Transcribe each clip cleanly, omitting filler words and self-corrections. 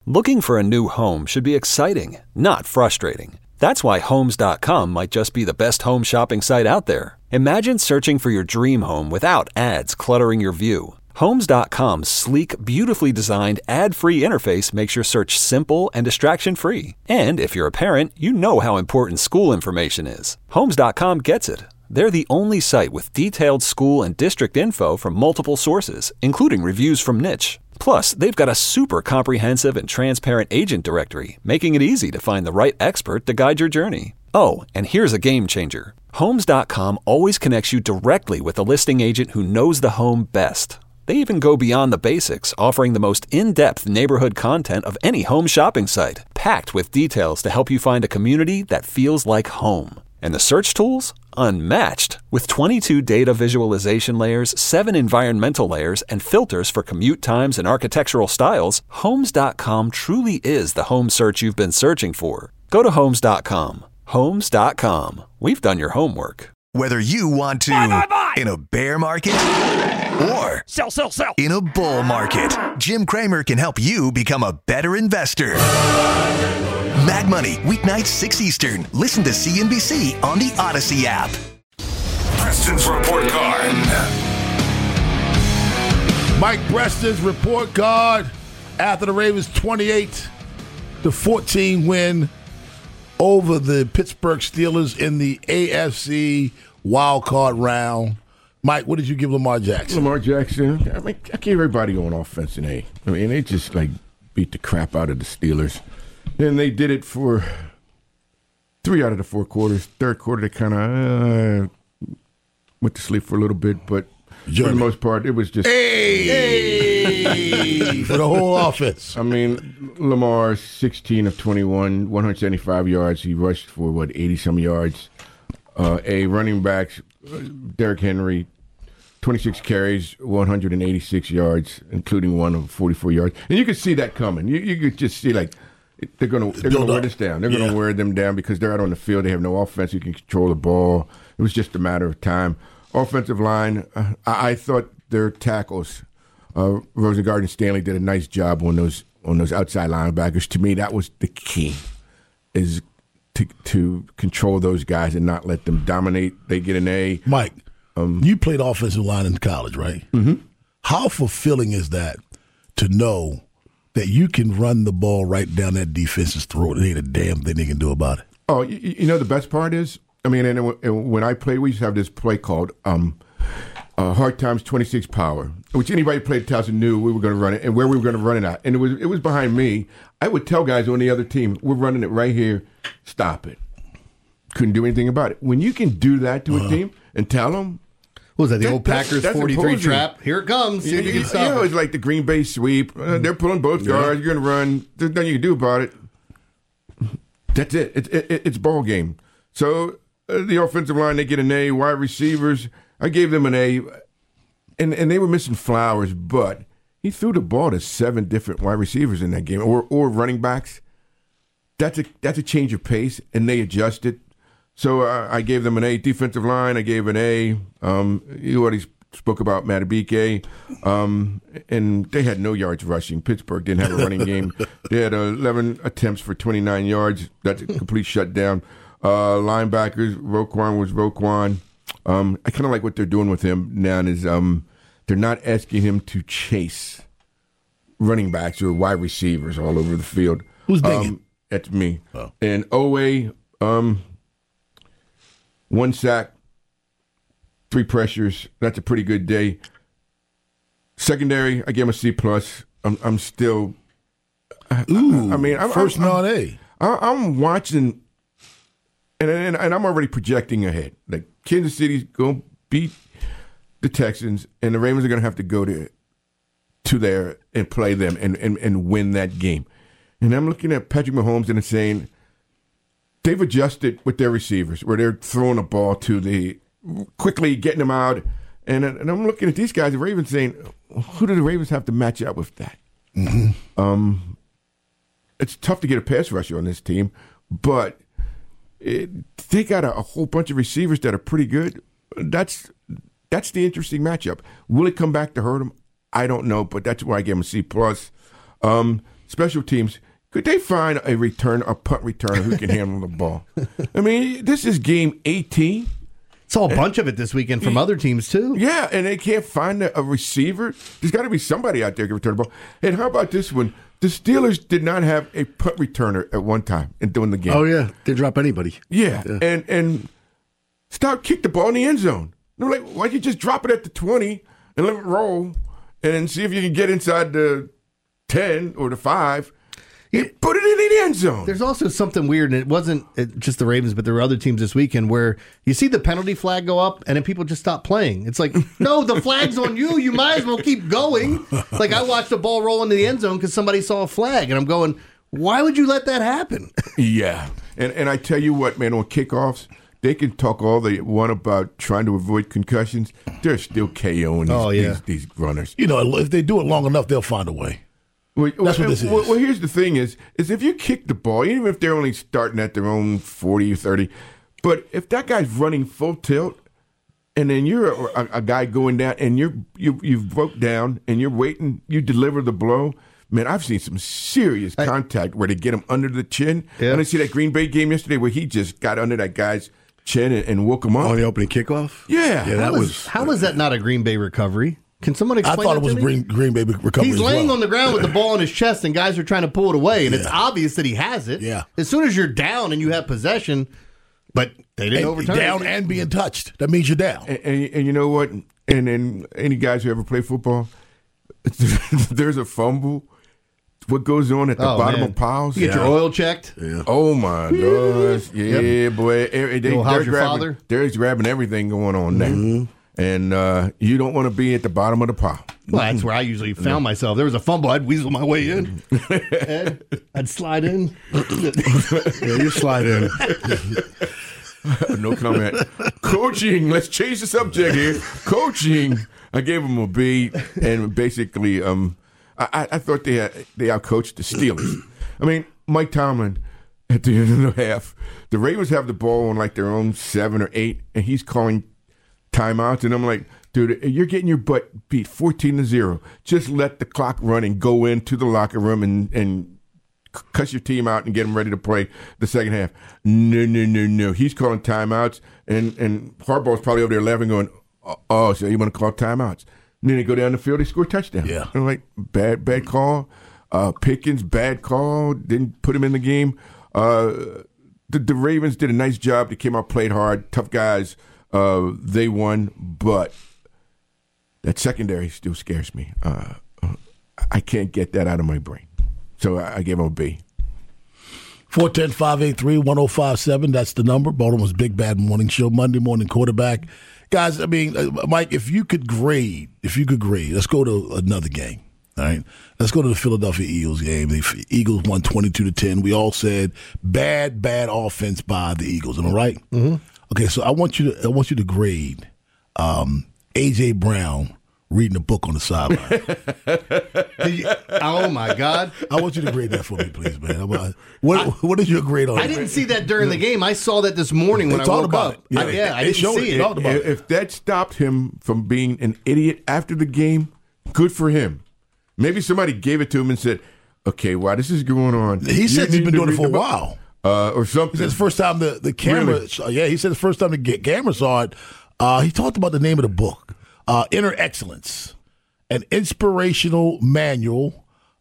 Looking for a new home should be exciting, not frustrating. That's why Homes.com might just be the best home shopping site out there. Imagine searching for your dream home without ads cluttering your view. Homes.com's sleek, beautifully designed, ad-free interface makes your search simple and distraction-free. And if you're a parent, you know how important school information is. Homes.com gets it. They're the only site with detailed school and district info from multiple sources, including reviews from Niche. Plus, they've got a super comprehensive and transparent agent directory, making it easy to find the right expert to guide your journey. Oh, and here's a game changer. Homes.com always connects you directly with a listing agent who knows the home best. They even go beyond the basics, offering the most in-depth neighborhood content of any home shopping site, packed with details to help you find a community that feels like home. And the search tools? Unmatched. With 22 data visualization layers, 7 environmental layers, and filters for commute times and architectural styles, Homes.com truly is the home search you've been searching for. Go to Homes.com. Homes.com. We've done your homework. Whether you want to buy. in a bear market or Sell. in a bull market, Jim Cramer can help you become a better investor. Mad Money, weeknights 6 Eastern. Listen to CNBC on the Odyssey app. Preston's Report Card. Mike Preston's Report Card after the Ravens 28-14 win over the Pittsburgh Steelers in the AFC wildcard round. Mike, what did you give Lamar Jackson? Lamar Jackson, I gave everybody on offense an A. I mean, they just beat the crap out of the Steelers. And they did it for 3 out of the 4 quarters. Third quarter, they kind of went to sleep for a little bit, but for the most part, it was just... Hey! For the whole offense. I mean, Lamar, 16 of 21, 175 yards. He rushed for, 80-some yards. Running backs, Derrick Henry, 26 carries, 186 yards, including one of 44 yards. And you could see that coming. You could just see, they're going to wear this down. They're going to wear them down because they're out on the field. They have no offense. You can control the ball. It was just a matter of time. Offensive line, I thought their tackles, Rosengard and Stanley did a nice job on those outside linebackers. To me, that was the key, is to control those guys and not let them dominate. They get an A. Mike, you played offensive line in college, right? Mm-hmm. How fulfilling is that to know that you can run the ball right down that defense's throat and ain't a damn thing they can do about it? Oh, you know the best part is, and when I played, we used to have this play called Hard Times 26 Power, which anybody who played Towson knew we were going to run it and where we were going to run it at. And it was behind me. I would tell guys on the other team, we're running it right here, stop it. Couldn't do anything about it. When you can do that to a team and tell them, what was that, the old Packers 43 imposing. trap? Here it comes. See if you can stop it. It's like the Green Bay sweep. They're pulling both guards. You're going to run. There's nothing you can do about it. That's it. It's ball game. So the offensive line, they get an A. Wide receivers, I gave them an A. And they were missing Flowers, but he threw the ball to 7 different wide receivers in that game, or running backs. That's a change of pace, and they adjusted. So I gave them an A. Defensive line, I gave an A. You already spoke about Matabike, and they had no yards rushing. Pittsburgh didn't have a running game. They had 11 attempts for 29 yards. That's a complete shutdown. Linebackers, Roquan was Roquan. I kind of like what they're doing with him now is they're not asking him to chase running backs or wide receivers all over the field. Who's digging? That's me. Oh. And Owe, 1 sack, 3 pressures. That's a pretty good day. Secondary, I gave him a C+. I'm still. First non-A. I'm watching, and I'm already projecting ahead. Like Kansas City's going to beat the Texans, and the Ravens are going to have to go to there and play them and win that game. And I'm looking at Patrick Mahomes and saying they've adjusted with their receivers, where they're throwing a ball to quickly getting them out. And I'm looking at these guys, the Ravens, saying, who do the Ravens have to match up with that? Mm-hmm. It's tough to get a pass rusher on this team, but they got a whole bunch of receivers that are pretty good. That's the interesting matchup. Will it come back to hurt them? I don't know, but that's why I gave them a C+. special teams, could they find a punt returner who can handle the ball? I mean, this is game 18. Saw a bunch of it this weekend from other teams, too. Yeah, and they can't find a receiver. There's got to be somebody out there who can return the ball. And how about this one? The Steelers did not have a punt returner at one time during the game. Oh, yeah. They drop anybody. Yeah. And stop, kick the ball in the end zone. They're like, why'd you just drop it at the 20 and let it roll and see if you can get inside the 10 or the 5? You put it in the end zone. There's also something weird, and it wasn't just the Ravens, but there were other teams this weekend where you see the penalty flag go up, and then people just stop playing. It's like, no, the flag's on you. You might as well keep going. Like, I watched the ball roll into the end zone because somebody saw a flag, and I'm going, why would you let that happen? Yeah. And I tell you what, man, on kickoffs, they can talk all they want about trying to avoid concussions. They're still KOing these runners. You know, if they do it long enough, they'll find a way. That's what this is. Well, here's the thing is if you kick the ball, even if they're only starting at their own 40 or 30, but if that guy's running full tilt and then you're a guy going down and you've broke down and you're waiting, you deliver the blow, man, I've seen some serious contact where they get him under the chin. Yeah. And I see that Green Bay game yesterday where he just got under that guy's chin and woke him up. On the opening kickoff? Yeah. How was that not a Green Bay recovery? Can someone explain? I thought it was Green Bay recovery. He's laying on the ground with the ball in his chest, and guys are trying to pull it away, and it's obvious that he has it. Yeah. As soon as you're down and you have possession, but they didn't overturn down it. and being touched. That means you're down. And you know what? And any guys who ever play football, there's a fumble. What goes on at the bottom of piles? You get your oil checked. Yeah. Oh my gosh! Yeah, boy. How's your father? They're grabbing everything going on there. And you don't want to be at the bottom of the pile. Well, that's where I usually found myself. There was a fumble. I'd weasel my way in. I'd slide in. Yeah, you slide in. No comment. Coaching. Let's change the subject here. Coaching. I gave them a B, and basically, I thought they outcoached the Steelers. I mean, Mike Tomlin at the end of the half, the Ravens have the ball on like their own 7 or 8, and he's calling timeouts, and I'm like, dude, you're getting your butt beat 14-0. Just let the clock run and go into the locker room and cuss your team out and get them ready to play the second half. No. He's calling timeouts, and Harbaugh's probably over there laughing, going, oh, so you want to call timeouts? And then they go down the field, they score a touchdown. Yeah. And I'm like, bad call. Pickens, bad call. Didn't put him in the game. The Ravens did a nice job. They came out, played hard, tough guys. They won, but that secondary still scares me. I can't get that out of my brain. So I gave them a B. 410-583-1057. That's the number. Baltimore's Big Bad Morning Show, Monday Morning Quarterback. Guys, I mean, Mike, if you could grade, let's go to another game. All right, let's go to the Philadelphia Eagles game. The Eagles won 22-10. We all said bad offense by the Eagles. Am I right? Mm-hmm. Okay, so I want you to grade A.J. Brown reading a book on the sideline. Oh my God! I want you to grade that for me, please, man. What is your grade on it? I didn't see that during the game. I saw that this morning when I woke up. Yeah, I didn't see it. If that stopped him from being an idiot after the game, good for him. Maybe somebody gave it to him and said, "Okay, wow, this is going on." He said he's been doing it for a while. Or something. He said the first time the camera, really? He said the first time the camera saw it, he talked about the name of the book, Inner Excellence, an inspirational manual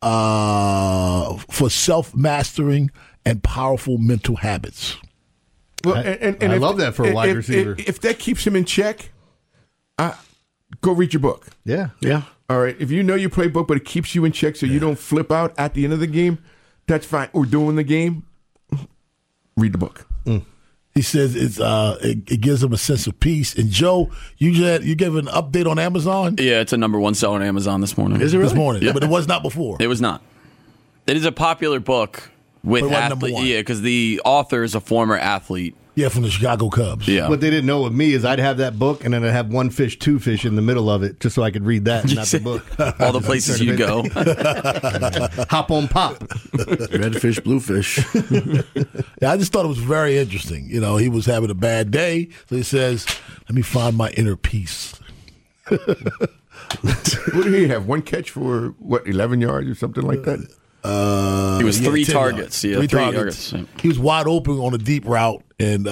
for self-mastering and powerful mental habits. Well, and I love that for a wide receiver. If that keeps him in check, go read your book. Yeah. All right. If you know your playbook, but it keeps you in check so you don't flip out at the end of the game, that's fine. Or during the game, read the book. He says it gives him a sense of peace. And Joe, you gave an update on Amazon? Yeah, it's a #1 seller on Amazon this morning. Is it really? This morning? Yeah. But it was not before. It was not. It is a popular book with athletes. Yeah, because the author is a former athlete. Yeah, from the Chicago Cubs. Yeah. What they didn't know with me is I'd have that book and then I'd have one fish, two fish in the middle of it just so I could read that and not the book. All the places you go. Hop on pop. Red fish, blue fish. Yeah, I just thought it was very interesting. You know, he was having a bad day, so he says, let me find my inner peace. What did he have? One catch for, 11 yards or something like that? He was 3 targets. Yeah, 3 targets. He was wide open on a deep route, and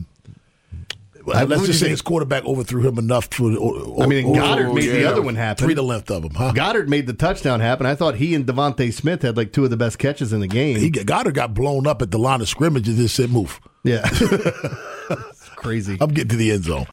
let's just say his quarterback overthrew him enough to. Goddard made the other one happen. 3 the length of him, huh? Goddard made the touchdown happen. I thought he and Devontae Smith had like 2 of the best catches in the game. Goddard got blown up at the line of scrimmage and just said, "Move." Yeah, crazy. I'm getting to the end zone.